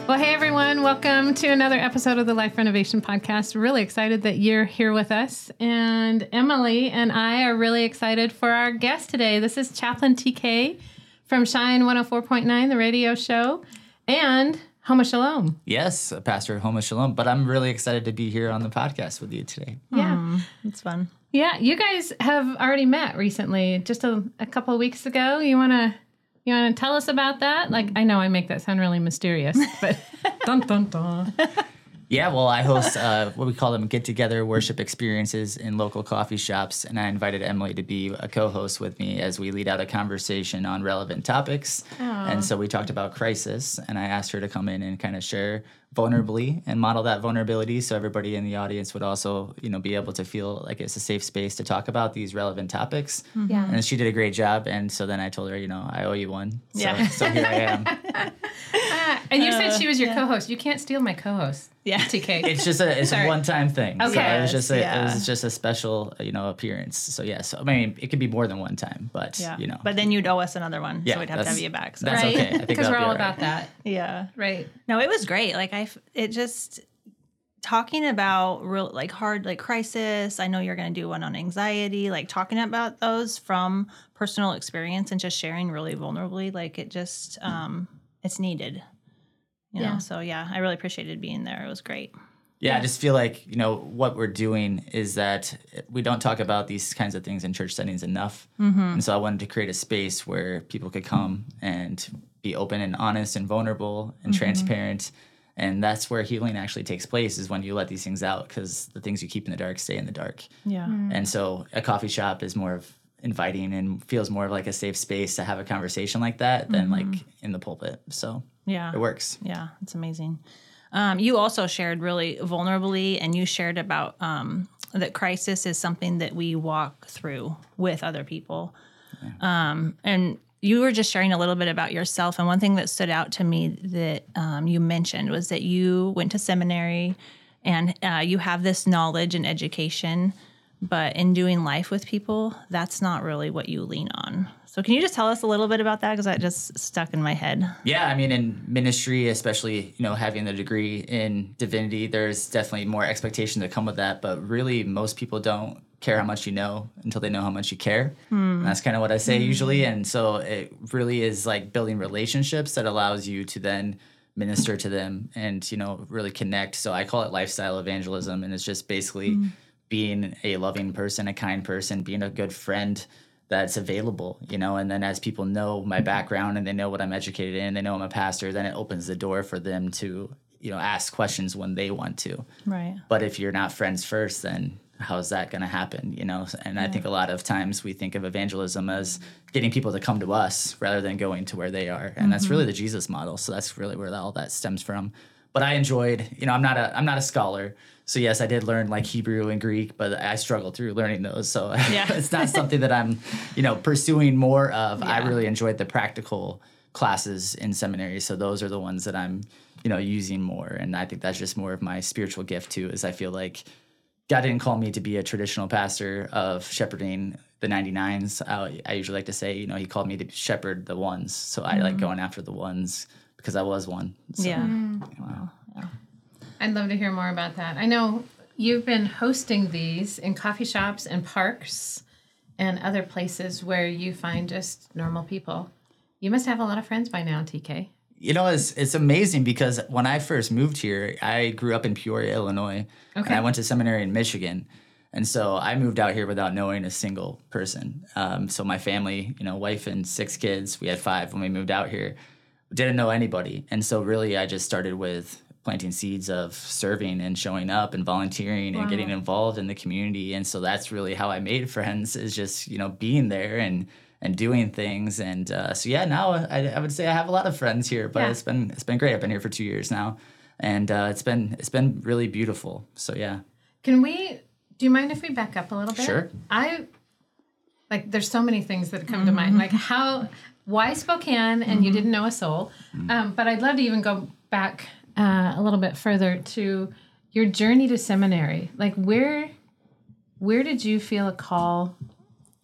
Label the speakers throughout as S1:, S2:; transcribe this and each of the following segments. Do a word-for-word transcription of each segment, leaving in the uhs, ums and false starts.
S1: Well, hey, everyone. Welcome to another episode of the Life Renovation Podcast. Really excited that you're here with us. And Emily and I are really excited for our guest today. This is Chaplain T K from Shine one oh four point nine, the radio show, and Homa Shalom.
S2: Yes, Pastor of Homa Shalom. But I'm really excited to be here on the podcast with you today.
S1: Yeah.
S3: Mm, it's fun.
S1: Yeah, you guys have already met recently, just a, a couple of weeks ago. You want to you want to tell us about that? Like, I know I make that sound really mysterious, but dun dun dun.
S2: Yeah, well, I host uh, what we call them get-together worship experiences in local coffee shops, and I invited Emily to be a co-host with me as we lead out a conversation on relevant topics.
S1: Aww.
S2: And so we talked about crisis, and I asked her to come in and kind of share vulnerably and model that vulnerability so everybody in the audience would also, you know, be able to feel like it's a safe space to talk about these relevant topics.
S1: Yeah.
S2: And she did a great job, and so then I told her, you know, I owe you one. So,
S3: Yeah.
S2: so here I am.
S1: Uh, and you said she was your
S3: yeah.
S1: co-host. You can't steal my co-host.
S3: Yeah.
S1: T K.
S2: It's just a it's
S1: Sorry.
S2: a one time thing. So
S1: Okay.
S2: it was just a
S3: Yeah.
S2: it was just a special you know appearance. So yeah, so I mean it could be more than one time, but
S3: Yeah.
S2: you know.
S3: But then you'd owe us another one.
S2: Yeah,
S3: So we'd have to
S2: that's-
S3: have you back. So.
S2: that's
S1: right?
S2: okay. I think
S1: Because
S2: that'll
S1: we're
S2: be
S1: all
S2: all
S1: about
S2: right.
S1: that.
S3: Yeah.
S1: Right.
S3: No, it was great. Like I, f- it just talking about real like hard like crisis. I know you're going to do one on anxiety. Like talking about those from personal experience and just sharing really vulnerably. Like it just um, it's needed. You
S1: Yeah.
S3: know. So yeah, I really appreciated being there. It was great.
S2: Yeah, I just feel like, you know, what we're doing is that we don't talk about these kinds of things in church settings enough. Mm-hmm. And so I wanted to create a space where people could come and be open and honest and vulnerable and
S3: Mm-hmm.
S2: transparent. And that's where healing actually takes place, is when you let these things out, because the things you keep in the dark stay in the dark.
S3: Yeah.
S2: And so a coffee shop is more of inviting and feels more of like a safe space to have a conversation like that than
S3: Mm-hmm.
S2: like in the pulpit. So
S3: Yeah.
S2: it works.
S3: Yeah, it's amazing. Um, you also shared really vulnerably, and you shared about um, that crisis is something that we walk through with other people. Yeah. Um, and you were just sharing a little bit about yourself. And one thing that stood out to me that um, you mentioned was that you went to seminary and uh, you have this knowledge and education, but in doing life with people, that's not really what you lean on. So can you just tell us a little bit about that? Because that just stuck in my head.
S2: Yeah, I mean, in ministry, especially, you know, having the degree in divinity, there's definitely more expectations that come with that. But really, most people don't care how much you know until they know how much you care. And that's kind of what I say usually. And so it really is like building relationships that allows you to then minister to them and, you know, really connect. So I call it lifestyle evangelism. And it's just basically being a loving person, a kind person, being a good friend that's available, you know, and then as people know my background and they know what I'm educated in, they know I'm a pastor, then it opens the door for them to, you know, ask questions when they want to.
S3: Right.
S2: But if you're not friends first, then how's that going to happen, you know? And yeah. I think a lot of times we think of evangelism as getting people to come to us rather than going to where they are. And mm-hmm. that's really the Jesus model. So that's really where all that stems from. But I enjoyed, you know, I'm not a I'm not a scholar. So yes, I did learn like Hebrew and Greek, but I struggled through learning those. So yeah. It's not something that I'm, you know, pursuing more of. Yeah. I really enjoyed the practical classes in seminary. So those are the ones that I'm, you know, using more. And I think that's just more of my spiritual gift too, is I feel like God didn't call me to be a traditional pastor of shepherding the ninety-nines. I, I usually like to say, you know, he called me to shepherd the ones. So I mm-hmm. like going after the ones because I was one. So,
S3: yeah.
S1: Mm.
S3: Wow. Yeah.
S1: I'd love to hear more about that. I know you've been hosting these in coffee shops and parks and other places where you find just normal people. You must have a lot of friends by now, T K.
S2: You know, it's it's amazing because when I first moved here, I grew up in Peoria, Illinois,
S1: okay.
S2: and I went to seminary in Michigan. And so I moved out here without knowing a single person. Um, so my family, you know, wife and six kids, we had five when we moved out here, didn't know anybody. And so really I just started with planting seeds of serving and showing up and volunteering wow. and getting involved in the community. And so that's really how I made friends, is just, you know, being there and and doing things. And uh, so, yeah, now I, I would say I have a lot of friends here, but yeah. it's been it's been great. I've been here for two years now, and uh, it's been it's been really beautiful. So, yeah.
S1: Can we, do you mind if we back up a little bit?
S2: Sure.
S1: I, like, there's so many things that come mm-hmm. to mind. Like, how, why Spokane and mm-hmm. you didn't know a soul? Mm-hmm. Um, but I'd love to even go back uh, a little bit further to your journey to seminary. Like, where, where did you feel a call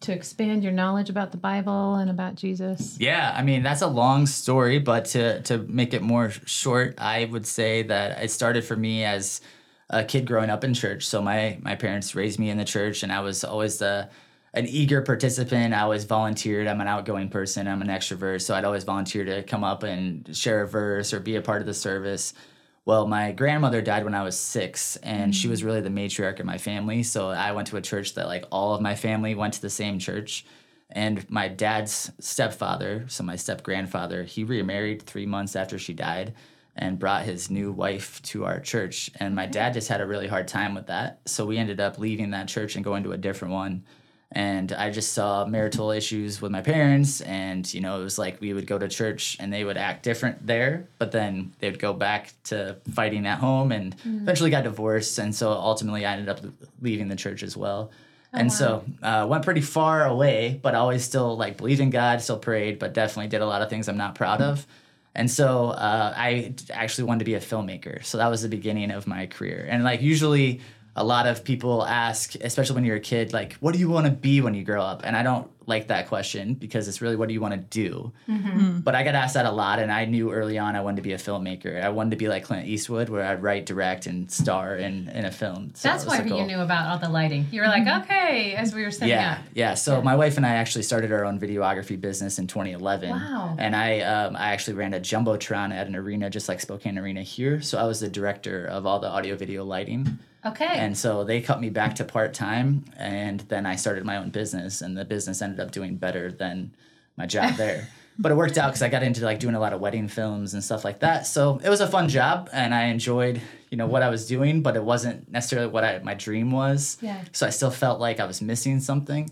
S1: to expand your knowledge about the Bible and about Jesus?
S2: Yeah, I mean, that's a long story, but to, to make it more short, I would say that it started for me as a kid growing up in church. So my, my parents raised me in the church, and I was always the an eager participant. I always volunteered. I'm an outgoing person. I'm an extrovert. So I'd always volunteer to come up and share a verse or be a part of the service. Well, my grandmother died when I was six, and mm-hmm. she was really the matriarch of my family. So I went to a church that like all of my family went to the same church. And my dad's stepfather, so my step-grandfather, he remarried three months after she died and brought his new wife to our church. And my dad just had a really hard time with that. So we ended up leaving that church and going to a different one. And I just saw marital issues with my parents, and, you know, it was like we would go to church and they would act different there, but then they'd go back to fighting at home and mm. eventually got divorced. And so ultimately I ended up leaving the church as well. Oh, and wow. so uh, went pretty far away, but always still like believed in God, still prayed, but definitely did a lot of things I'm not proud of. And so uh, I actually wanted to be a filmmaker. So that was the beginning of my career. And like usually a lot of people ask, especially when you're a kid, like, what do you want to be when you grow up? And I don't like that question because it's really, what do you want to do? Mm-hmm. But I got asked that a lot, and I knew early on I wanted to be a filmmaker. I wanted to be like Clint Eastwood, where I'd write, direct, and star in, in a film. So
S1: that's why you knew about all the lighting. You were like, okay, as we were setting
S2: yeah,
S1: up.
S2: Yeah, so yeah. my wife and I actually started our own videography business in twenty eleven.
S1: Wow.
S2: And I, um, I actually ran a Jumbotron at an arena just like Spokane Arena here. So I was the director of all the audio-video lighting.
S1: Okay.
S2: And so they cut me back to part-time, and then I started my own business, and the business ended up doing better than my job there. But it worked out because I got into like doing a lot of wedding films and stuff like that. So it was a fun job, and I enjoyed, you know, what I was doing, but it wasn't necessarily what I, my dream was.
S1: Yeah.
S2: So I still felt like I was missing something.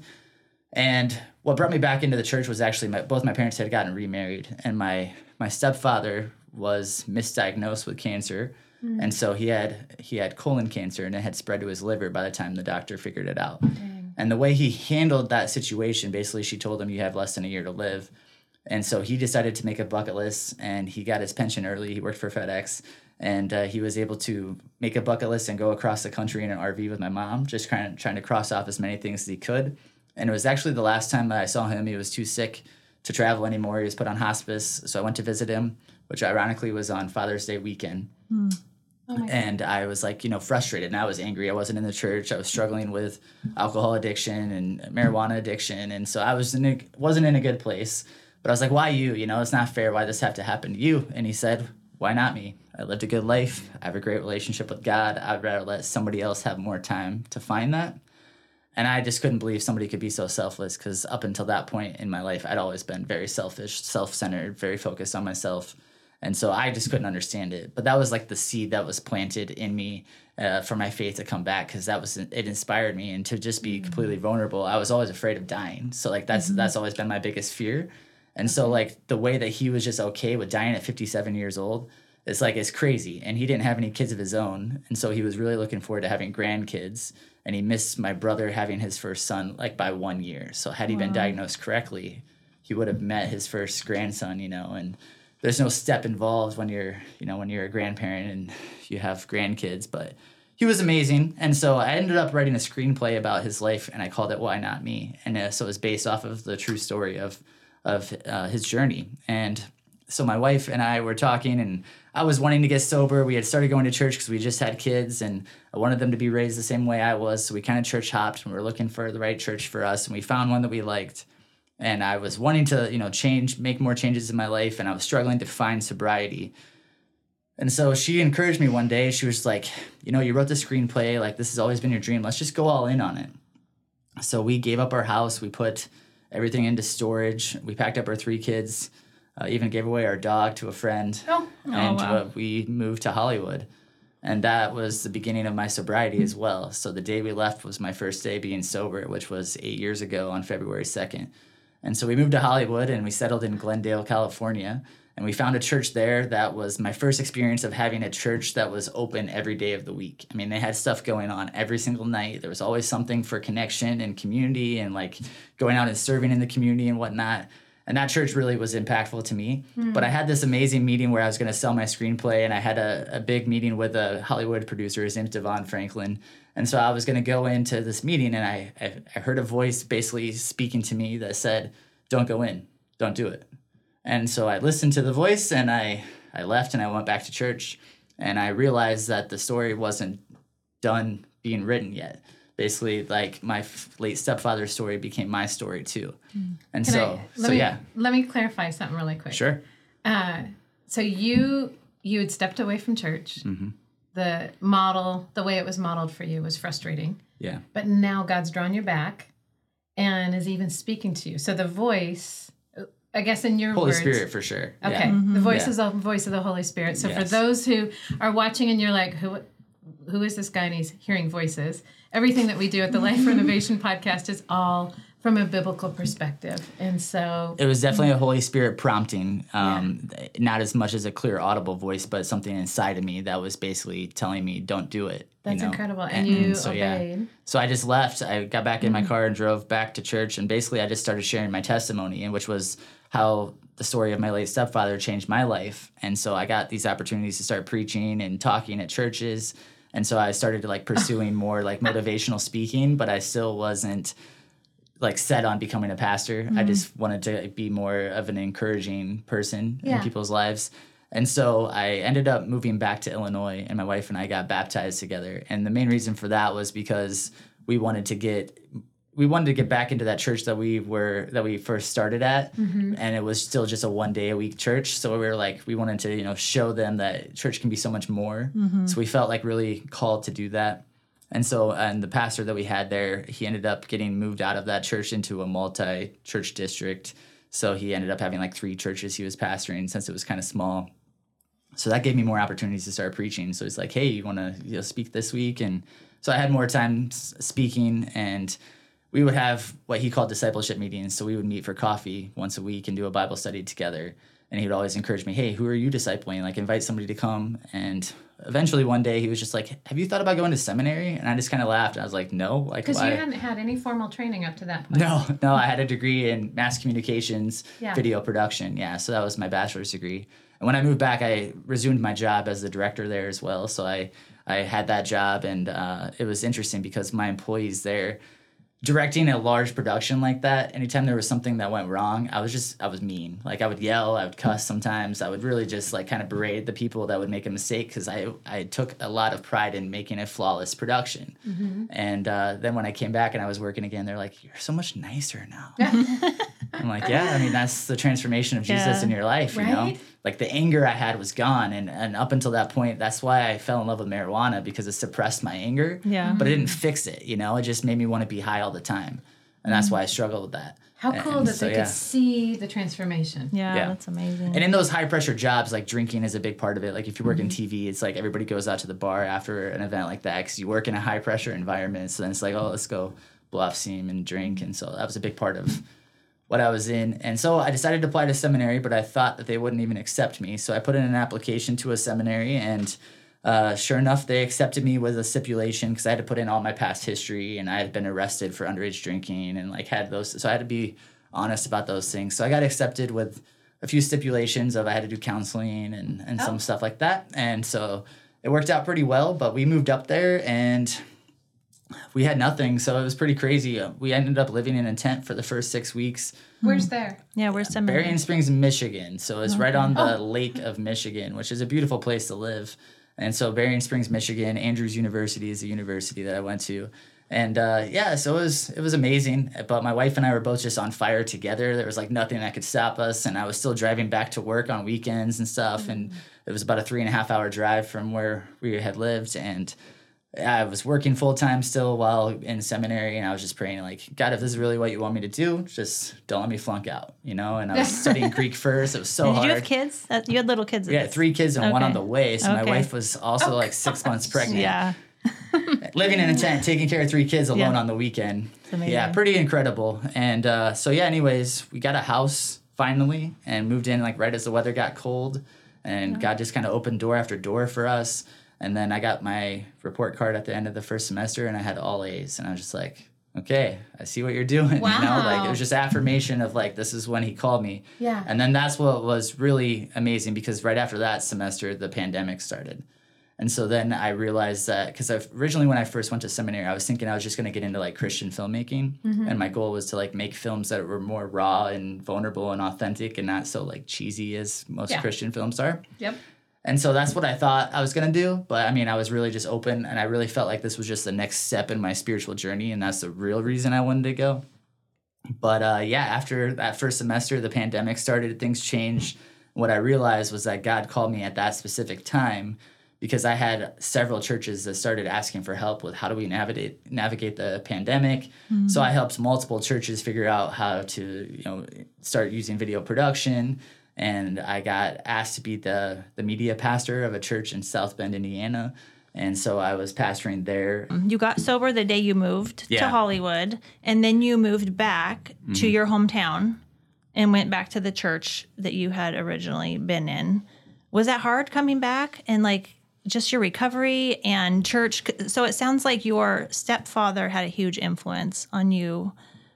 S2: And what brought me back into the church was actually my, both my parents had gotten remarried, and my, my stepfather was misdiagnosed with cancer. And so he had he had colon cancer, and it had spread to his liver by the time the doctor figured it out. Dang. And the way he handled that situation, basically she told him, you have less than a year to live. And so he decided to make a bucket list, and he got his pension early. He worked for FedEx, and uh, he was able to make a bucket list and go across the country in an R V with my mom, just kind of trying to cross off as many things as he could. And it was actually the last time that I saw him. He was too sick to travel anymore. He was put on hospice. So I went to visit him, which ironically was on Father's Day weekend. Mm. Oh and I was like, you know, frustrated, and I was angry. I wasn't in the church. I was struggling with alcohol addiction and marijuana addiction. And so I was in a, wasn't in a good place, but I was like, why you, you know, it's not fair. Why does this have to happen to you? And he said, why not me? I lived a good life. I have a great relationship with God. I'd rather let somebody else have more time to find that. And I just couldn't believe somebody could be so selfless, because up until that point in my life, I'd always been very selfish, self-centered, very focused on myself. And so I just couldn't understand it. But that was like the seed that was planted in me uh, for my faith to come back, because that was it inspired me. And to just be mm-hmm. completely vulnerable, I was always afraid of dying. So like that's mm-hmm. that's always been my biggest fear. And so like the way that he was just okay with dying at fifty-seven years old, it's like it's crazy. And he didn't have any kids of his own. And so he was really looking forward to having grandkids. And he missed my brother having his first son like by one year. So had he wow. been diagnosed correctly, he would have met his first grandson, you know, and there's no step involved when you're, you know, when you're a grandparent and you have grandkids, but he was amazing. And so I ended up writing a screenplay about his life, and I called it Why Not Me? And uh, so it was based off of the true story of, of uh, his journey. And so my wife and I were talking, and I was wanting to get sober. We had started going to church because we just had kids, and I wanted them to be raised the same way I was. So we kind of church hopped, and we were looking for the right church for us. And we found one that we liked. And I was wanting to, you know, change, make more changes in my life, and I was struggling to find sobriety. And so she encouraged me one day. She was like, you know, you wrote the screenplay, like this has always been your dream. Let's just go all in on it. So we gave up our house. We put everything into storage. We packed up our three kids, uh, even gave away our dog to a friend.
S1: Oh, oh
S2: and
S1: wow.
S2: uh, we moved to Hollywood. And that was the beginning of my sobriety as well. So the day we left was my first day being sober, which was eight years ago on February second. And so we moved to Hollywood, and we settled in Glendale, California, and we found a church there that was my first experience of having a church that was open every day of the week. I mean, they had stuff going on every single night. There was always something for connection and community and like going out and serving in the community and whatnot. And that church really was impactful to me. Mm. But I had this amazing meeting where I was going to sell my screenplay, and I had a, a big meeting with a Hollywood producer. His name's Devon Franklin. And so I was going to go into this meeting, and I, I, I heard a voice basically speaking to me that said, don't go in, don't do it. And so I listened to the voice, and I, I left, and I went back to church, and I realized that the story wasn't done being written yet. Basically, like my f- late stepfather's story became my story too. Mm. And
S1: Can
S2: so,
S1: I, let
S2: so
S1: me,
S2: yeah.
S1: Let me clarify something really quick.
S2: Sure.
S1: Uh, so you you had stepped away from church.
S2: Mm-hmm.
S1: The model, the way it was modeled for you was frustrating.
S2: Yeah.
S1: But now God's drawn you back and is even speaking to you. So the voice, I guess in your
S2: Holy
S1: words.
S2: Spirit for sure.
S1: Okay.
S2: Yeah.
S1: Mm-hmm. The voice
S2: yeah.
S1: is the voice of the Holy Spirit. So
S2: yes.
S1: for those who are watching and you're like, who who is this guy and he's hearing voices? Everything that we do at the Life Renovation Podcast is all from a biblical perspective. And so
S2: it was definitely a Holy Spirit prompting, um, yeah. not as much as a clear audible voice, but something inside of me that was basically telling me, don't do it.
S1: That's
S2: you know?
S1: incredible. And,
S2: and
S1: you
S2: and so,
S1: obeyed.
S2: Yeah. So I just left. I got back in mm-hmm. my car and drove back to church. And basically I just started sharing my testimony, and which was how the story of my late stepfather changed my life. And so I got these opportunities to start preaching and talking at churches. And so I started like pursuing more like motivational speaking, but I still wasn't like set on becoming a pastor. Mm-hmm. I just wanted to be more of an encouraging person yeah. in people's lives. And so I ended up moving back to Illinois, and my wife and I got baptized together. And the main reason for that was because we wanted to get we wanted to get back into that church that we were that we first started at, mm-hmm. and it was still just a one day a week church. So we were like, we wanted to you know show them that church can be so much more. Mm-hmm. So we felt like really called to do that. And so, and the pastor that we had there, he ended up getting moved out of that church into a multi-church district. So he ended up having like three churches he was pastoring since it was kind of small. So that gave me more opportunities to start preaching. So he's like, hey, you want to you know, speak this week? And so I had more time speaking, and we would have what he called discipleship meetings. So we would meet for coffee once a week and do a Bible study together. And he would always encourage me, hey, who are you discipling? Like, invite somebody to come. And eventually one day he was just like, have you thought about going to seminary? And I just kind of laughed. I was like, no. Like,
S1: because you hadn't had any formal training up to that point.
S2: No, no. I had a degree in mass communications,
S1: yeah.
S2: video production. Yeah, so that was my bachelor's degree. And when I moved back, I resumed my job as the director there as well. So I, I had that job, and uh, it was interesting because my employees there, directing a large production like that, anytime there was something that went wrong, I was just, I was mean. Like, I would yell, I would cuss sometimes. I would really just, like, kind of berate the people that would make a mistake, because I, I took a lot of pride in making a flawless production. Mm-hmm. And uh, then when I came back and I was working again, they're like, you're so much nicer now. I'm like, yeah, I mean, that's the transformation of Jesus
S3: yeah.
S2: in your life, you
S1: right?
S2: know? Like, the anger I had was gone, and, and up until that point, that's why I fell in love with marijuana, because it suppressed my anger.
S3: Yeah.
S2: But it didn't fix it, you know? It just made me want to be high all the time. And that's why I struggled with that.
S1: How
S2: and,
S1: cool that
S2: so,
S1: they
S2: yeah.
S1: could see the transformation.
S3: Yeah,
S2: Yeah.
S3: that's amazing.
S2: And in those high-pressure jobs, like, drinking is a big part of it. Like, if you work
S1: Mm-hmm.
S2: in T V, it's like everybody goes out to the bar after an event like that, because you work in a high-pressure environment. So then it's like, oh, let's go blow off steam and drink. And so that was a big part of what I was in. And so I decided to apply to seminary, but I thought that they wouldn't even accept me. So I put in an application to a seminary, and uh, sure enough, they accepted me with a stipulation, because I had to put in all my past history, and I had been arrested for underage drinking and like had those. So I had to be honest about those things. So I got accepted with a few stipulations of I had to do counseling and, and oh. some stuff like that. And so it worked out pretty well, but we moved up there and we had nothing, so it was pretty crazy. We ended up living in a tent for the first six weeks.
S1: Where's there?
S3: Yeah, where's seminary?
S2: Berrien Springs, Michigan. So it's
S3: Okay.
S2: right on the
S1: Oh.
S2: Lake of Michigan, which is a beautiful place to live. And so Berrien Springs, Michigan, Andrews University is the university that I went to. And uh, yeah, so it was it was amazing. But my wife and I were both just on fire together. There was like nothing that could stop us. And I was still driving back to work on weekends and stuff. Mm-hmm. And it was about a three and a half hour drive from where we had lived. And I was working full time still while in seminary, and I was just praying like, God, if this is really what you want me to do, just don't let me flunk out, you know? And I was studying Greek first. It was so
S3: Did
S2: hard.
S3: you have kids? Uh, you had little kids.
S2: Yeah, three kids and one
S3: Okay.
S2: on the way. So my
S3: Okay.
S2: wife was also
S1: Oh,
S2: like six months pregnant.
S3: Yeah.
S2: Living in a tent, taking care of three kids alone
S3: Yeah.
S2: on the weekend.
S3: amazing.
S2: Yeah, pretty incredible. And uh, so yeah, anyways, we got a house finally and moved in like right as the weather got cold. And God just kind of opened door after door for us. And then I got my report card at the end of the first semester, and I had all A's. And I was just like, okay, I see what you're doing.
S1: Wow.
S2: You know, like it was just affirmation of like, this is when he called me.
S1: Yeah.
S2: And then that's what was really amazing, because right after that semester, the pandemic started. And so then I realized that, because originally when I first went to seminary, I was thinking I was just going to get into like Christian filmmaking. Mm-hmm. And my goal was to like make films that were more raw and vulnerable and authentic and not so like cheesy as most yeah. Christian films are.
S1: Yep.
S2: And so that's what I thought I was going to do. But I mean, I was really just open, and I really felt like this was just the next step in my spiritual journey. And that's the real reason I wanted to go. But uh, yeah, after that first semester, the pandemic started, things changed. What I realized was that God called me at that specific time, because I had several churches that started asking for help with how do we navigate navigate the pandemic. Mm-hmm. So I helped multiple churches figure out how to, you know, start using video production. And I got asked to be the, the media pastor of a church in South Bend, Indiana. And so I was pastoring there.
S3: You got sober the day you moved yeah. to Hollywood, and then you moved back mm-hmm. to your hometown and went back to the church that you had originally been in. Was that hard coming back and like just your recovery and church? So it sounds like your stepfather had a huge influence on you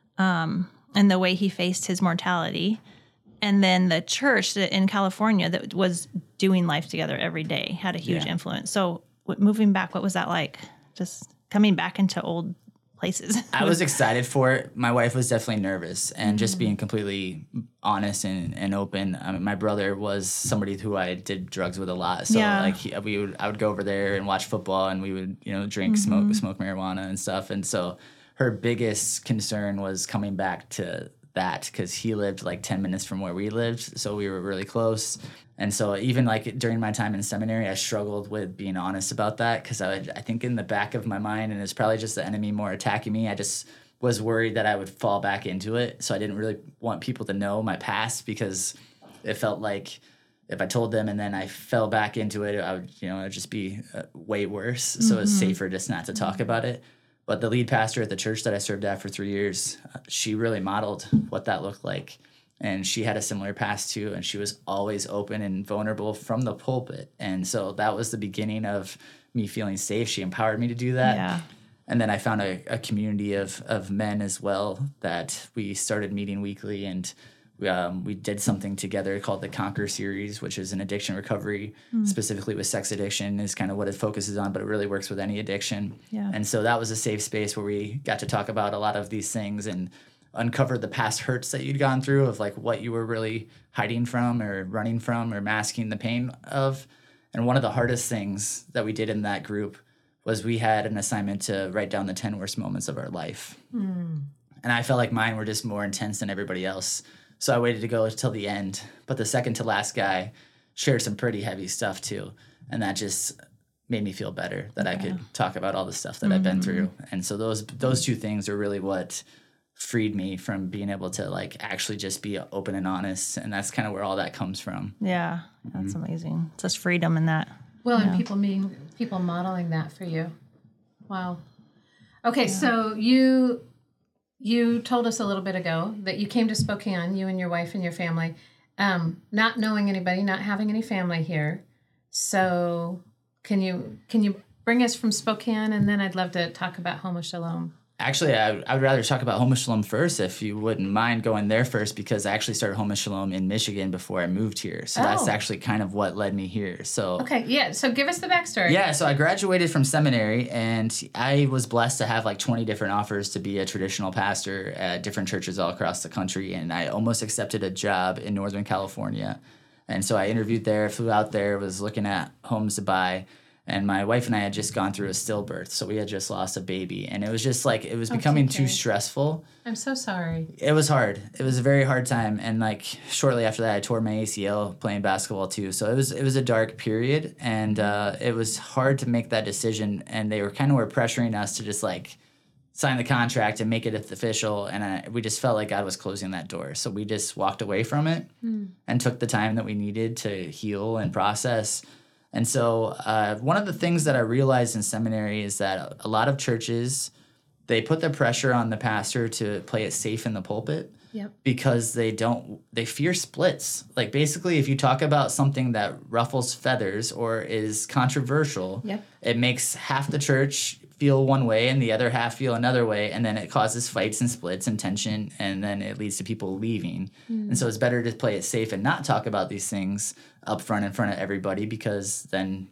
S3: um, and the way he faced his mortality. And then the church that in California that was doing life together every day had a huge yeah. influence. So w- moving back, what was that like? Just coming back into old places?
S2: I was excited for it. My wife was definitely nervous, and mm-hmm. just being completely honest and, and open. I mean, my brother was somebody who I did drugs with a lot. So yeah. like he, we would, I would go over there and watch football, and we would, you know, drink, mm-hmm. smoke, smoke marijuana and stuff. And so her biggest concern was coming back to that, because he lived like ten minutes from where we lived, so we were really close. And so even like during my time in seminary, I struggled with being honest about that, because I, I think in the back of my mind, and it's probably just the enemy more attacking me, I just was worried that I would fall back into it. So I didn't really want people to know my past, because it felt like if I told them and then I fell back into it, I would, you know, it'd just be uh, way worse. Mm-hmm. So it's safer just not to talk mm-hmm. about it. But the lead pastor at the church that I served at for three years, uh, she really modeled what that looked like. And she had a similar past too, and she was always open and vulnerable from the pulpit. And so that was the beginning of me feeling safe. She empowered me to do that.
S3: Yeah.
S2: And then I found a, a community of of men as well that we started meeting weekly, and we, um, we did something together called the Conquer series, which is an addiction recovery, mm. specifically with sex addiction is kind of what it focuses on, but it really works with any addiction.
S3: Yeah.
S2: And so that was a safe space where we got to talk about a lot of these things and uncover the past hurts that you'd gone through, of like what you were really hiding from or running from or masking the pain of. And one of the hardest things that we did in that group was we had an assignment to write down the ten worst moments of our life. Mm. And I felt like mine were just more intense than everybody else. So I waited to go till the end. But the second to last guy shared some pretty heavy stuff too. And that just made me feel better that yeah. I could talk about all the stuff that mm-hmm. I've been through. And so those those two things are really what freed me from being able to like actually just be open and honest. And that's kind of where all that comes from.
S3: Yeah, that's mm-hmm. amazing. It's just freedom in that.
S1: Well,
S3: yeah.
S1: and people being people modeling that for you. Wow. Okay, yeah. so you you told us a little bit ago that you came to Spokane, you and your wife and your family, um, not knowing anybody, not having any family here. So can you can you bring us from Spokane, and then I'd love to talk about Homa Shalom.
S2: Actually, I, I would rather talk about Homa Shalom first, if you wouldn't mind going there first, because I actually started Homa Shalom in Michigan before I moved here. So oh. that's actually kind of what led me here. So
S1: okay, yeah. So give us the backstory.
S2: Yeah, so I graduated from seminary, and I was blessed to have like twenty different offers to be a traditional pastor at different churches all across the country, and I almost accepted a job in Northern California. And so I interviewed there, flew out there, was looking at homes to buy. And my wife and I had just gone through a stillbirth, so we had just lost a baby. And it was just like, it was becoming okay. too stressful.
S1: I'm so sorry.
S2: It was hard. It was a very hard time. And like shortly after that, I tore my A C L playing basketball too. So it was it was a dark period. And uh, it was hard to make that decision. And they were kind of were pressuring us to just like sign the contract and make it official. And I, we just felt like God was closing that door. So we just walked away from it mm. and took the time that we needed to heal and process. And so uh, one of the things that I realized in seminary is that a lot of churches, they put the pressure on the pastor to play it safe in the pulpit
S1: yep.
S2: because they don't, they fear splits. Like basically, if you talk about something that ruffles feathers or is controversial,
S1: yep.
S2: it makes half the church feel one way and the other half feel another way, and then it causes fights and splits and tension, and then it leads to people leaving. Mm. And so it's better to play it safe and not talk about these things up front in front of everybody, because then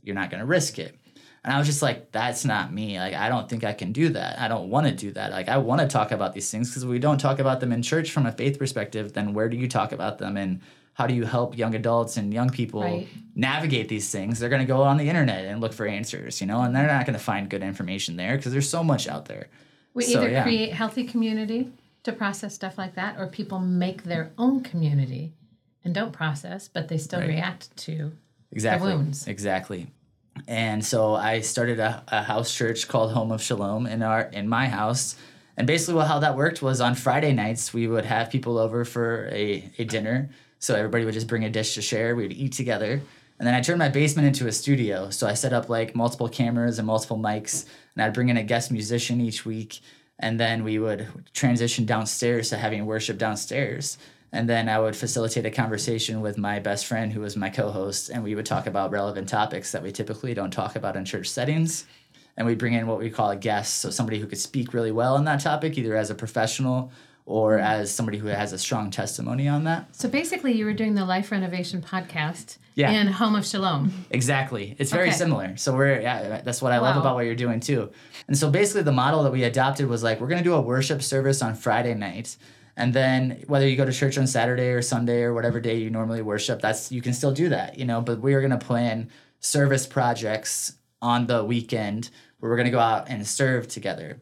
S2: you're not going to risk it. And I was just like, that's not me. Like, I don't think I can do that. I don't want to do that. Like, I want to talk about these things, because if we don't talk about them in church from a faith perspective, then where do you talk about them? And how do you help young adults and young people right. navigate these things? They're going to go on the internet and look for answers, you know, and they're not going to find good information there because there's so much out there.
S1: We so, either yeah. create healthy community to process stuff like that, or people make their own community and don't process, but they still right. react to
S2: exactly.
S1: the wounds.
S2: Exactly. And so I started a, a house church called Home of Shalom in our in my house. And basically what, how that worked was on Friday nights, we would have people over for a, a dinner. So everybody would just bring a dish to share. We would eat together. And then I turned my basement into a studio. So I set up like multiple cameras and multiple mics. And I'd bring in a guest musician each week. And then we would transition downstairs to having worship downstairs. And then I would facilitate a conversation with my best friend, who was my co-host, and we would talk about relevant topics that we typically don't talk about in church settings. And we'd bring in what we call a guest, so somebody who could speak really well on that topic, either as a professional or as somebody who has a strong testimony on that.
S1: So basically you were doing the Life Renovation podcast
S2: yeah.
S1: in Home of Shalom.
S2: Exactly. It's very
S1: okay.
S2: similar. So we're yeah, that's what I
S1: wow.
S2: love about what you're doing too. And so basically the model that we adopted was like, we're going to do a worship service on Friday night. And then whether you go to church on Saturday or Sunday or whatever day you normally worship, that's you can still do that, you know. But we are going to plan service projects on the weekend where we're going to go out and serve together.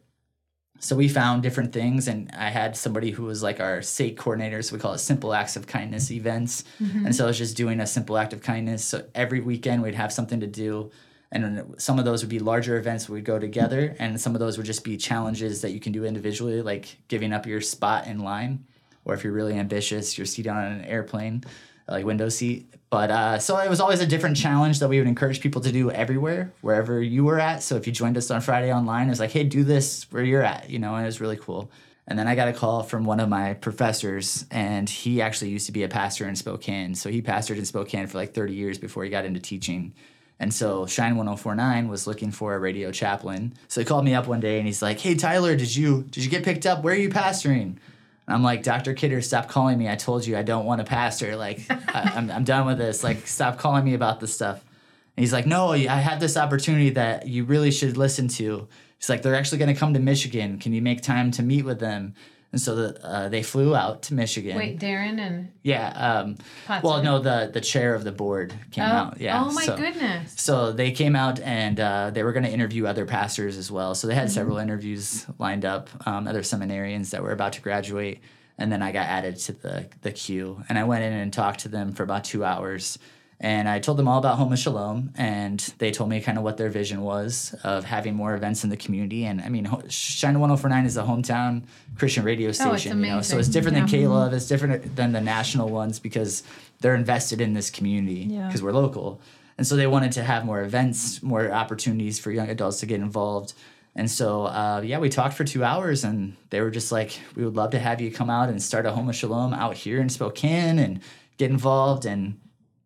S2: So we found different things, and I had somebody who was like our S A K coordinator, so we call it Simple Acts of Kindness events. Mm-hmm. And so I was just doing a simple act of kindness. So every weekend we'd have something to do. And some of those would be larger events where we'd go together, and some of those would just be challenges that you can do individually, like giving up your spot in line, or if you're really ambitious, your seat on an airplane, like window seat. But uh, so it was always a different challenge that we would encourage people to do everywhere, wherever you were at. So if you joined us on Friday online, it was like, hey, do this where you're at, you know, and it was really cool. And then I got a call from one of my professors, and he actually used to be a pastor in Spokane. So he pastored in Spokane for like thirty years before he got into teaching. And so Shine one oh four point nine was looking for a radio chaplain. So he called me up one day and he's like, hey, Tyler, did you did you get picked up? Where are you pastoring? And I'm like, Doctor Kidder, stop calling me. I told you I don't want to pastor. Like, I, I'm, I'm done with this. Like, stop calling me about this stuff. And he's like, no, I had this opportunity that you really should listen to. He's like, they're actually going to come to Michigan. Can you make time to meet with them? And so the, uh, they flew out to Michigan.
S1: Wait, Darren and
S2: yeah. Um, well, no, the the chair of the board came
S1: oh.
S2: out. Yeah.
S1: Oh my
S2: so,
S1: goodness.
S2: So they came out, and uh, they were going to interview other pastors as well. So they had mm-hmm. several interviews lined up, um, other seminarians that were about to graduate, and then I got added to the the queue. And I went in and talked to them for about two hours. And I told them all about Home of Shalom, and they told me kind of what their vision was of having more events in the community. And I mean, Shine one oh four point nine is a hometown Christian radio station,
S1: oh, it's amazing.
S2: You know, so it's different yeah. than K-Love, it's different than the national ones because they're invested in this community because yeah. we're local. And so they wanted to have more events, more opportunities for young adults to get involved. And so, uh, yeah, we talked for two hours, and they were just like, we would love to have you come out and start a Home of Shalom out here in Spokane and get involved. And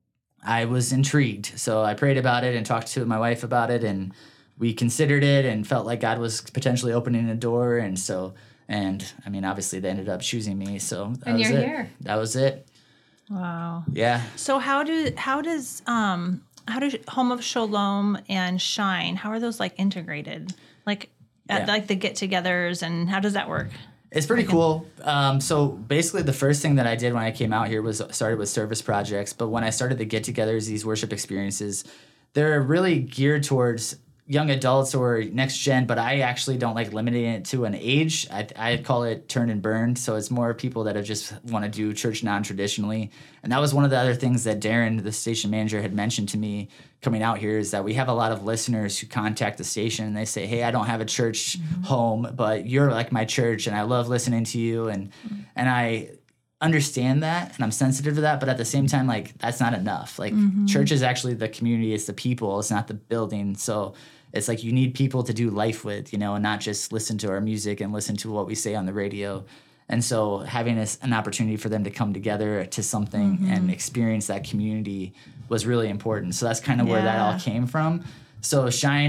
S2: I was intrigued. So I prayed about it and talked to my wife about it, and we considered it and felt like God was potentially opening a door. And so, and I mean, obviously they ended up choosing me. So that
S1: and
S2: was
S1: you're
S2: it.
S1: here.
S2: That was it.
S3: Wow.
S2: Yeah.
S3: So how do, how does, um, how does Home of Shalom and Shine, how are those like integrated? Like, at, yeah. like the get-togethers, and how does that work?
S2: It's pretty cool. Um, so basically the first thing that I did when I came out here was started with service projects. But when I started the get-togethers, these worship experiences, they're really geared towards young adults or next gen, but I actually don't like limiting it to an age. I, I call it turn and burn. So it's more people that have just want to do church non-traditionally. And that was one of the other things that Darren, the station manager, had mentioned to me coming out here, is that we have a lot of listeners who contact the station and they say, hey, I don't have a church mm-hmm. home, but you're like my church and I love listening to you. And, mm-hmm. and I understand that, and I'm sensitive to that, but at the same time, like, that's not enough. Like mm-hmm. church is actually the community, it's the people, it's not the building. So it's like you need people to do life with, you know, and not just listen to our music and listen to what we say on the radio. And so having a, an opportunity for them to come together to something mm-hmm. and experience that community was really important. So that's kind of yeah. where that all came from. So Shine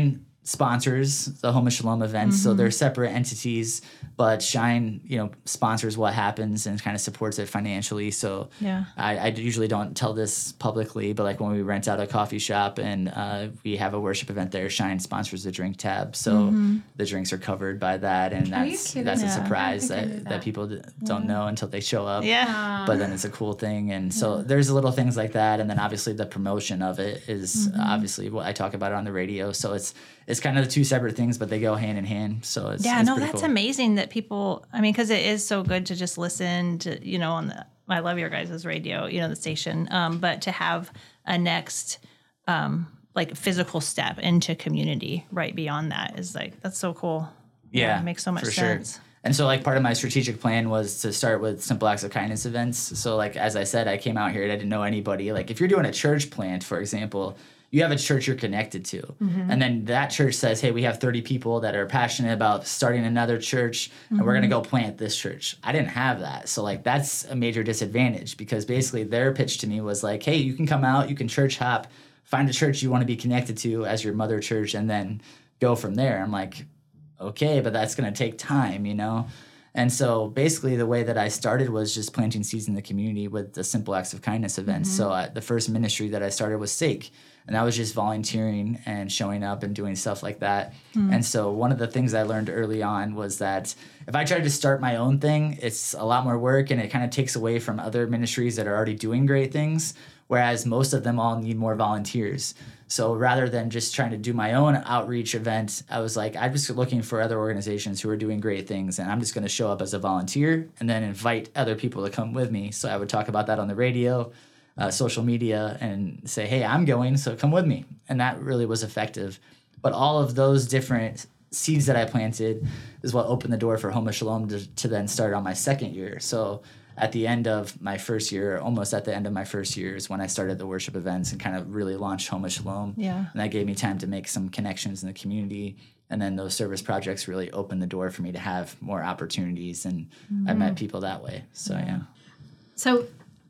S2: sponsors the Home of Shalom events, mm-hmm. so they're separate entities, but Shine, you know, sponsors what happens and kind of supports it financially. So
S3: yeah.
S2: I, I usually don't tell this publicly, but like when we rent out a coffee shop and uh, we have a worship event there, Shine sponsors the drink tab, so mm-hmm. the drinks are covered by that, and that's that's
S1: yeah.
S2: a surprise that, that. that people d- don't yeah. know until they show up.
S3: Yeah,
S2: but then it's a cool thing, and so yeah. there's little things like that, and then obviously the promotion of it is mm-hmm. obviously what I talk about on the radio. So it's it's kind of the two separate things, but they go hand in hand. So it's
S3: yeah,
S2: it's
S3: no, that's
S2: cool.
S3: amazing that people. I mean, because it is so good to just listen to, you know, on the. I love your guys' radio, you know, the station, um, but to have a next, um, like physical step into community right beyond that is like, that's so cool.
S2: Yeah,
S3: yeah it makes so much
S2: for
S3: sense.
S2: Sure. And so like part of my strategic plan was to start with Simple Acts of Kindness events. So like, as I said, I came out here and I didn't know anybody. Like if you're doing a church plant, for example, you have a church you're connected to. Mm-hmm. And then that church says, hey, we have thirty people that are passionate about starting another church and mm-hmm. we're going to go plant this church. I didn't have that. So like that's a major disadvantage because basically their pitch to me was like, hey, you can come out, you can church hop, find a church you want to be connected to as your mother church and then go from there. I'm like, okay, but that's going to take time, you know? And so basically the way that I started was just planting seeds in the community with the Simple Acts of Kindness events. Mm-hmm. So I, the first ministry that I started was Sake. And that was just volunteering and showing up and doing stuff like that. Mm-hmm. And so one of the things I learned early on was that if I tried to start my own thing, it's a lot more work and it kind of takes away from other ministries that are already doing great things, whereas most of them all need more volunteers. So rather than just trying to do my own outreach event, I was like, I'm just looking for other organizations who are doing great things, and I'm just going to show up as a volunteer and then invite other people to come with me. So I would talk about that on the radio, uh, social media, and say, hey, I'm going, so come with me. And that really was effective. But all of those different seeds that I planted is what opened the door for Home of Shalom to, to then start on my second year. So at the end of my first year, almost at the end of my first year is when I started the worship events and kind of really launched Home of Shalom.
S3: Yeah.
S2: And that gave me time to make some connections in the community. And then those service projects really opened the door for me to have more opportunities. And mm-hmm. I met people that way. So, yeah. yeah.
S1: So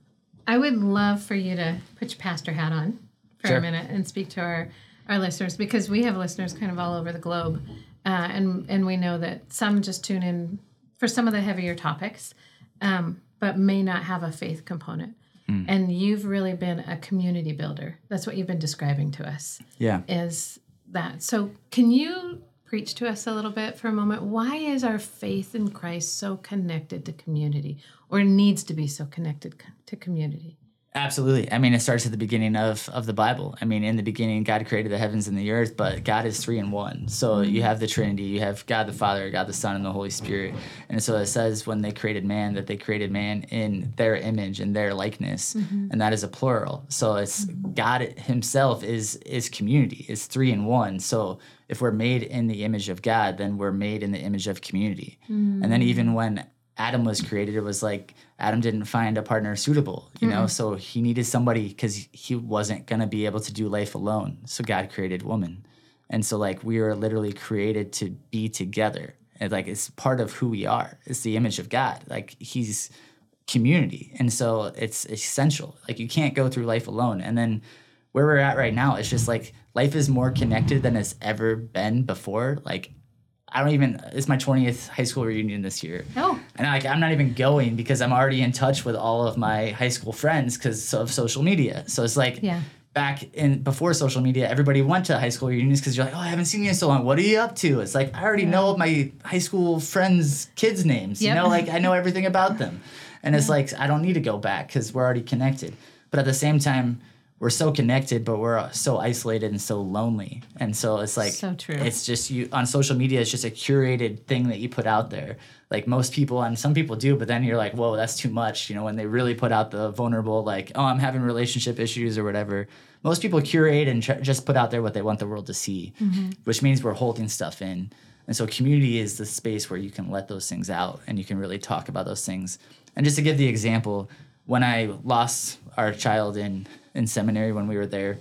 S1: I would love for you to put your pastor hat on for
S2: sure.
S1: a minute and speak to our, our listeners, because we have listeners kind of all over the globe. Uh, and, and we know that some just tune in for some of the heavier topics. Um, but may not have a faith component. Mm. And you've really been a community builder. That's what you've been describing to us.
S2: Yeah.
S1: Is that. So can you preach to us a little bit for a moment? Why is our faith in Christ so connected to community, or needs to be so connected to community?
S2: Absolutely. I mean, it starts at the beginning of, of the Bible. I mean, in the beginning, God created the heavens and the earth, but God is three in one. So mm-hmm. you have the Trinity, you have God the Father, God the Son, and the Holy Spirit. And so it says when they created man, that they created man in their image and their likeness, mm-hmm. and that is a plural. So it's mm-hmm. God himself is is community. It's three in one. So if we're made in the image of God, then we're made in the image of community. Mm-hmm. And then even when Adam was created, it was like Adam didn't find a partner suitable, you mm-hmm. know, so he needed somebody because he wasn't going to be able to do life alone. So God created woman. And so like we were literally created to be together. And like it's part of who we are. It's the image of God. Like he's community. And so it's essential. Like you can't go through life alone. And then where we're at right now, it's just like life is more connected than it's ever been before. Like I don't even, it's my twentieth high school reunion this year.
S1: Oh.
S2: And like, I'm not even going because I'm already in touch with all of my high school friends because of social media. So it's like
S1: yeah.
S2: back in, before social media, everybody went to high school reunions because you're like, oh, I haven't seen you in so long. What are you up to? It's like, I already yeah. know my high school friends' kids' names, yep. you know, like I know everything about them. And yeah. it's like, I don't need to go back because we're already connected. But at the same time, we're so connected, but we're so isolated and so lonely. And so it's like,
S1: so true.
S2: It's just you on social media, it's just a curated thing that you put out there. Like most people, and some people do, but then you're like, whoa, that's too much. You know, when they really put out the vulnerable, like, oh, I'm having relationship issues or whatever. Most people curate and tr- just put out there what they want the world to see, mm-hmm. which means we're holding stuff in. And so community is the space where you can let those things out and you can really talk about those things. And just to give the example, when I lost our child in in seminary when we were there,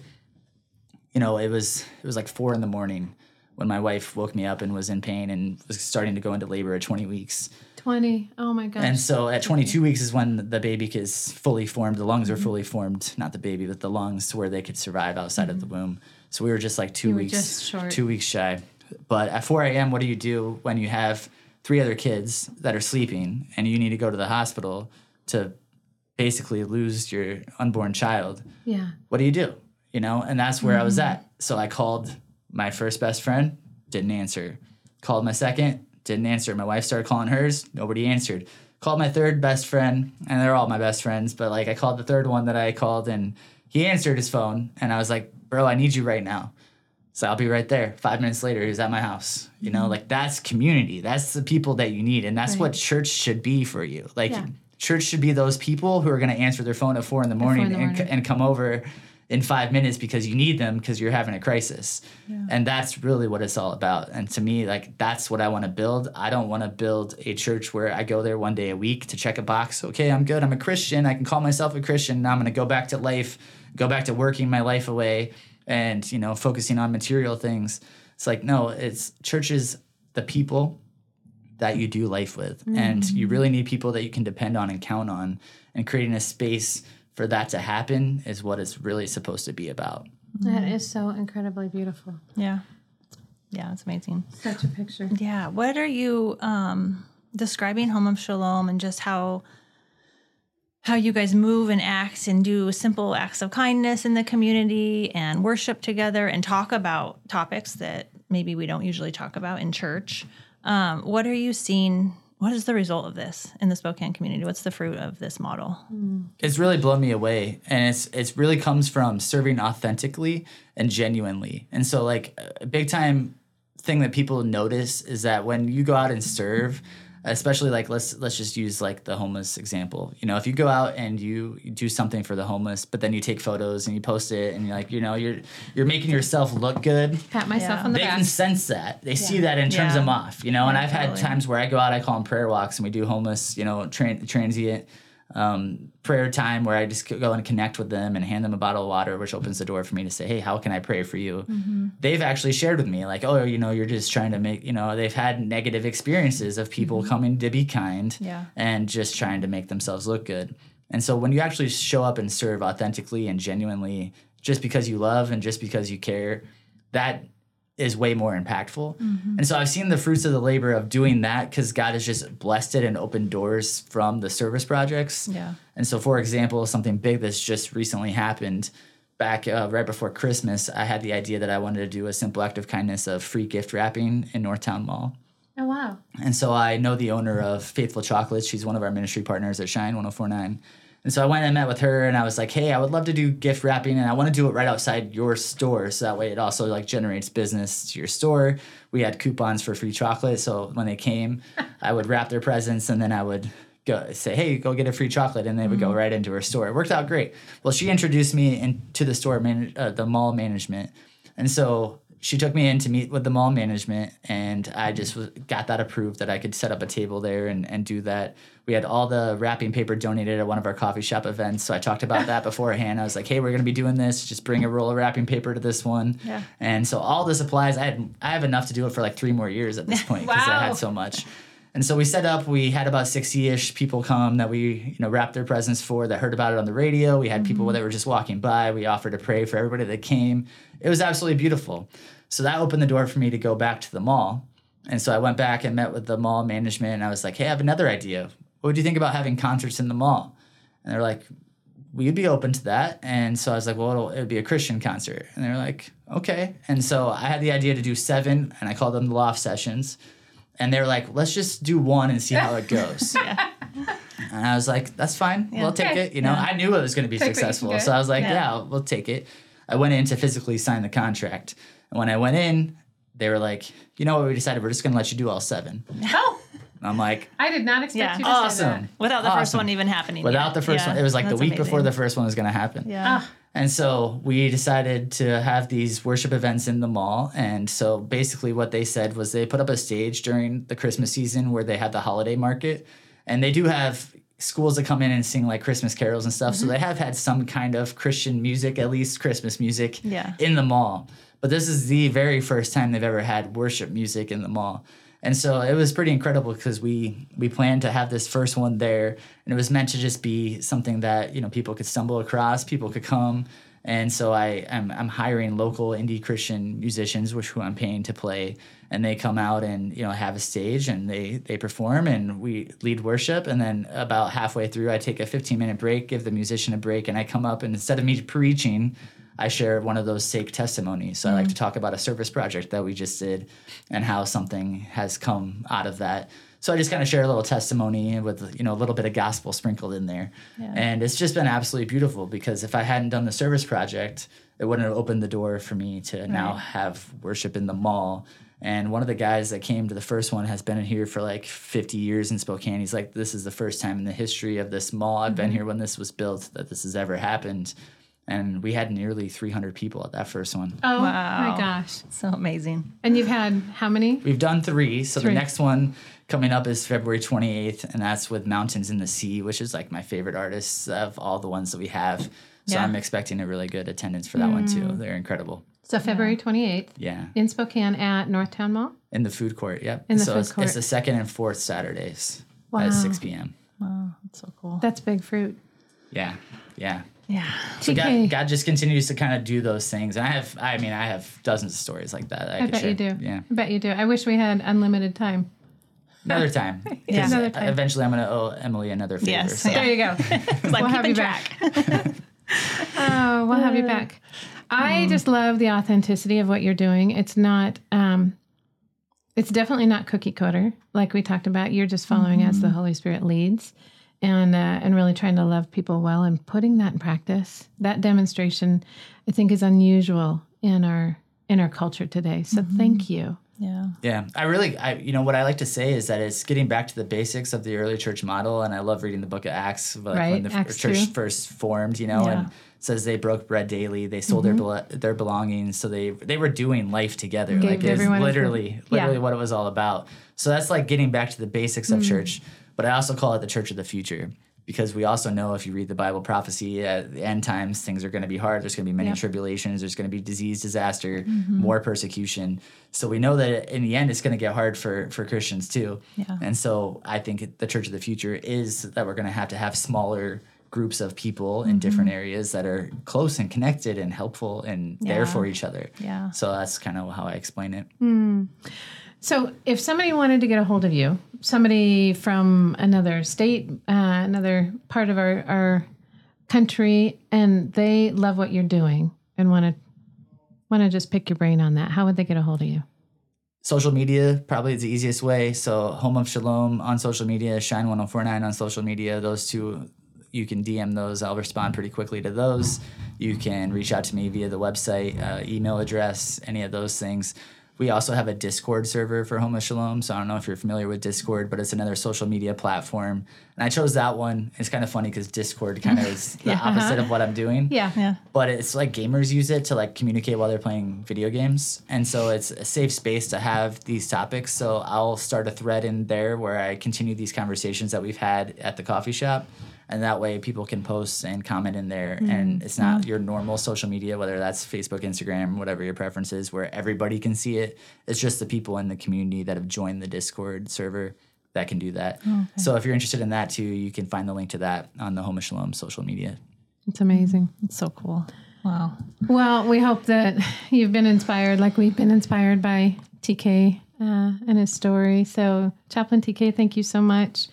S2: you know, it was it was like four in the morning when my wife woke me up and was in pain and was starting to go into labor at twenty weeks.
S1: twenty, oh my gosh.
S2: And so at twenty-two weeks is when the baby is fully formed. The lungs mm-hmm. are fully formed, not the baby, but the lungs, to where they could survive outside mm-hmm. of the womb. So we were just like two
S1: You were
S2: weeks,
S1: just short.
S2: two weeks shy. But at four a.m., what do you do when you have three other kids that are sleeping and you need to go to the hospital to basically lose your unborn child?
S1: Yeah.
S2: What do you do? You know, and that's where mm-hmm. I was at. So I called my first best friend, didn't answer. Called my second, didn't answer. My wife started calling hers, nobody answered. Called my third best friend, and they're all my best friends, but like I called the third one that I called, and he answered his phone, and I was like, bro, I need you right now. So I'll be right there. Five minutes later, he's at my house. You know, mm-hmm. like that's community. That's the people that you need, and that's right. what church should be for you. Like yeah. church should be those people who are going to answer their phone at four in the morning, in the morning. And, and come over in five minutes because you need them because you're having a crisis. Yeah. And that's really what it's all about. And to me, like, that's what I want to build. I don't want to build a church where I go there one day a week to check a box. Okay, I'm good. I'm a Christian. I can call myself a Christian. Now I'm going to go back to life, go back to working my life away and, you know, focusing on material things. It's like, no, it's church is the people that you do life with. Mm-hmm. And you really need people that you can depend on and count on, and creating a space for that to happen is what it's really supposed to be about.
S1: That is so incredibly beautiful.
S3: Yeah. Yeah, it's amazing.
S1: Such a picture.
S3: Yeah. What are you um, describing Home of Shalom and just how how you guys move and act and do simple acts of kindness in the community and worship together and talk about topics that maybe we don't usually talk about in church? Um, what are you seeing? What is the result of this in the Spokane community? What's the fruit of this model?
S2: It's really blown me away. And it's it's really comes from serving authentically and genuinely. And so like a big time thing that people notice is that when you go out and serve, especially like let's let's just use like the homeless example. You know, if you go out and you, you do something for the homeless, but then you take photos and you post it and you're like, you know, you're you're making yourself look good.
S1: Pat myself
S3: Yeah.
S1: on the
S2: They
S1: back.
S2: can sense that. They
S1: Yeah.
S2: see that and it turns
S3: Yeah.
S2: them off, you know.
S3: Yeah,
S2: and I've
S3: totally.
S2: had times where I go out, I call them prayer walks, and we do homeless, you know, tran- transient um, prayer time where I just go and connect with them and hand them a bottle of water, which opens the door for me to say, hey, how can I pray for you? Mm-hmm. They've actually shared with me like, oh, you know, you're just trying to make, you know, they've had negative experiences of people mm-hmm. coming to be kind
S3: Yeah.
S2: and just trying to make themselves look good. And so when you actually show up and serve authentically and genuinely, just because you love and just because you care, that is way more impactful. Mm-hmm. And so I've seen the fruits of the labor of doing that because God has just blessed it and opened doors from the service projects.
S3: Yeah.
S2: And so, for example, something big that's just recently happened back uh, right before Christmas, I had the idea that I wanted to do a simple act of kindness of free gift wrapping in Northtown Mall.
S1: Oh, wow.
S2: And so I know the owner of Faithful Chocolates. She's one of our ministry partners at Shine one oh four point nine. And so I went and met with her and I was like, hey, I would love to do gift wrapping and I want to do it right outside your store. So that way it also like generates business to your store. We had coupons for free chocolate. So when they came, I would wrap their presents and then I would go say, hey, go get a free chocolate. And they would mm-hmm. go right into her store. It worked out great. Well, she introduced me into the store, man- uh, the mall management. And so she took me in to meet with the mall management, and I just was, got that approved that I could set up a table there and, and do that. We had all the wrapping paper donated at one of our coffee shop events, so I talked about that beforehand. I was like, hey, we're going to be doing this. Just bring a roll of wrapping paper to this one.
S3: Yeah.
S2: And so all the supplies, I had I have enough to do it for like three more years at this point because
S1: Wow.
S2: I had so much. And so we set up, we had about sixty-ish people come that we, you know, wrapped their presents for that heard about it on the radio. We had mm-hmm. people that were just walking by. We offered to pray for everybody that came. It was absolutely beautiful. So that opened the door for me to go back to the mall. And so I went back and met with the mall management and I was like, hey, I have another idea. What would you think about having concerts in the mall? And they're like, we'd be open to that. And so I was like, well, it'll, it would be a Christian concert. And they're like, okay. And so I had the idea to do seven and I called them the Loft Sessions. And they were like, let's just do one and see how it goes.
S3: Yeah.
S2: And I was like, that's fine.
S3: Yeah.
S2: We'll take
S1: Okay.
S2: it. You know,
S3: Yeah.
S2: I knew it was going to be
S1: Take what you can
S2: successful.
S1: get.
S2: So I was like,
S3: Yeah.
S2: yeah, we'll take it. I went in to physically sign the contract. And when I went in, they were like, you know what, we decided we're just going to let you do all seven.
S1: Oh,
S2: And I'm like,
S1: I did not expect
S3: Yeah.
S1: you to say
S2: awesome.
S1: that.
S3: Without the first
S2: Awesome.
S3: one even happening.
S2: Without
S3: yet.
S2: the first
S3: Yeah.
S2: one, it was like the
S3: That's
S2: week
S3: amazing.
S2: before the first one was going to happen.
S3: Yeah.
S1: Ah.
S2: And so we decided to have these worship events in the mall. And so basically what they said was they put up a stage during the Christmas season where they had the holiday market. And they do have schools that come in and sing like Christmas carols and stuff.
S3: Mm-hmm.
S2: So they have had some kind of Christian music, at least Christmas music,
S3: Yeah.
S2: in the mall. But this is the very first time they've ever had worship music in the mall. And so it was pretty incredible because we we planned to have this first one there, and it was meant to just be something that, you know, people could stumble across, people could come And so I, I'm, I'm hiring local indie Christian musicians, which who I'm paying to play, and they come out and, you know, have a stage and they, they perform and we lead worship. And then about halfway through, I take a fifteen minute break, give the musician a break, and I come up and instead of me preaching, I share one of those sake testimonies. So mm-hmm. I like to talk about a service project that we just did and how something has come out of that. So I just kind of share a little testimony with, you know, a little bit of gospel sprinkled in there. Yeah. And it's just been absolutely beautiful because if I hadn't done the service project, it wouldn't have opened the door for me to right. now have worship in the mall. And one of the guys that came to the first one has been in here for like fifty years in Spokane. He's like, this is the first time in the history of this mall, I've mm-hmm. been here when this was built, that this has ever happened. And we had nearly three hundred people at that first one.
S1: Oh, wow. My gosh.
S3: So amazing.
S1: And you've had how many?
S2: We've done three. So
S1: three.
S2: The next one coming up is February twenty-eighth, and that's with Mountains in the Sea, which is like my favorite artists of all the ones that we have. So yeah. I'm expecting a really good attendance for that mm. one, too. They're incredible.
S1: So February twenty-eighth.
S2: Yeah.
S1: In Spokane at Northtown Mall?
S2: In the food court, yep.
S1: In the
S2: so
S1: food
S2: it's,
S1: court.
S2: it's the second and fourth Saturdays
S1: wow.
S2: at six p.m.
S3: Wow, that's so cool.
S1: That's big fruit.
S2: Yeah, yeah.
S3: Yeah.
S2: So God, God just continues to kind of do those things. And I have, I mean, I have dozens of stories like that. that I,
S1: I
S2: could
S1: bet
S2: share.
S1: you do.
S2: Yeah.
S1: I bet you do. I wish we had unlimited time.
S2: Another time.
S1: yeah. Another time.
S2: Eventually I'm going to owe Emily another favor.
S3: Yes.
S2: So.
S3: Yeah.
S1: There you go.
S3: like,
S1: we'll have you
S3: track.
S1: back. oh, we'll have you back. I mm. just love the authenticity of what you're doing. It's not, um, it's definitely not cookie cutter like we talked about. You're just following mm-hmm. as the Holy Spirit leads. And uh, and really trying to love people well and putting that in practice. That demonstration, I think, is unusual in our in our culture today. So mm-hmm. thank you.
S3: Yeah.
S2: Yeah. I really, I you know, what I like to say is that it's getting back to the basics of the early church model. And I love reading the book of Acts, like
S1: right.
S2: when the
S1: Acts
S2: church
S1: two.
S2: first formed, you know,
S3: yeah.
S2: and it says they broke bread daily. They sold mm-hmm. their their belongings. So they they were doing life together.
S1: Gave
S2: like it's literally,
S1: the,
S2: literally
S1: yeah.
S2: what it was all about. So that's like getting back to the basics of mm. church. But I also call it the church of the future. Because we also know if you read the Bible prophecy at the end times, things are going to be hard. There's going to be many yep. tribulations. There's going to be disease, disaster, mm-hmm. more persecution. So we know that in the end, it's going to get hard for, for Christians too.
S3: Yeah.
S2: And so I think the church of the future is that we're going to have to have smaller groups of people in mm-hmm. different areas that are close and connected and helpful and yeah. there for each other.
S3: Yeah.
S2: So that's kind of how I explain it.
S1: Mm. So if somebody wanted to get a hold of you, somebody from another state, uh, another part of our, our country, and they love what you're doing and want to want to just pick your brain on that, how would they get a hold of you?
S2: Social media probably is the easiest way. So Home of Shalom on social media, Shine one oh four point nine on social media. Those two, you can D M those. I'll respond pretty quickly to those. You can reach out to me via the website, uh, email address, any of those things. We also have a Discord server for Home of Shalom. So I don't know if you're familiar with Discord, but it's another social media platform. And I chose that one. It's kind of funny because Discord kind of is the
S1: yeah,
S2: opposite
S1: uh-huh.
S2: of what I'm doing.
S1: Yeah. yeah.
S2: But it's like gamers use it to like communicate while they're playing video games. And so it's a safe space to have these topics. So I'll start a thread in there where I continue these conversations that we've had at the coffee shop. And that way people can post and comment in there. Mm-hmm. And it's not your normal social media, whether that's Facebook, Instagram, whatever your preference is, where everybody can see it. It's just the people in the community that have joined the Discord server that can do that. Oh, okay. So if you're interested in that too, you can find the link to that on the Home of Shalom social media.
S1: It's amazing.
S3: It's so cool. Wow.
S1: Well, we hope that you've been inspired like we've been inspired by T K uh, and his story. So Chaplain T K, thank you so much.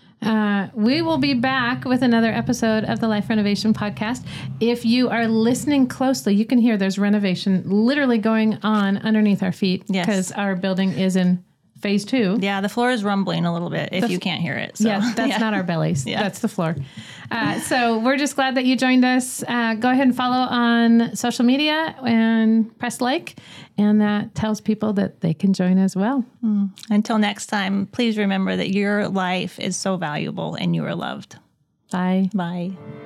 S1: Uh, we will be back with another episode of the Life Renovation Podcast. If you are listening closely, you can hear there's renovation literally going on underneath our feet because
S3: yes.
S1: our building is in phase two.
S3: Yeah, the floor is rumbling a little bit if
S1: the,
S3: you can't hear it. So.
S1: Yeah, that's yeah. not our bellies.
S3: Yeah.
S1: That's the floor. Uh, so we're just glad that you joined us. Uh, go ahead and follow on social media and press like. And that tells people that they can join as well.
S3: Mm. Until next time, please remember that your life is so valuable and you are loved.
S1: Bye.
S3: Bye.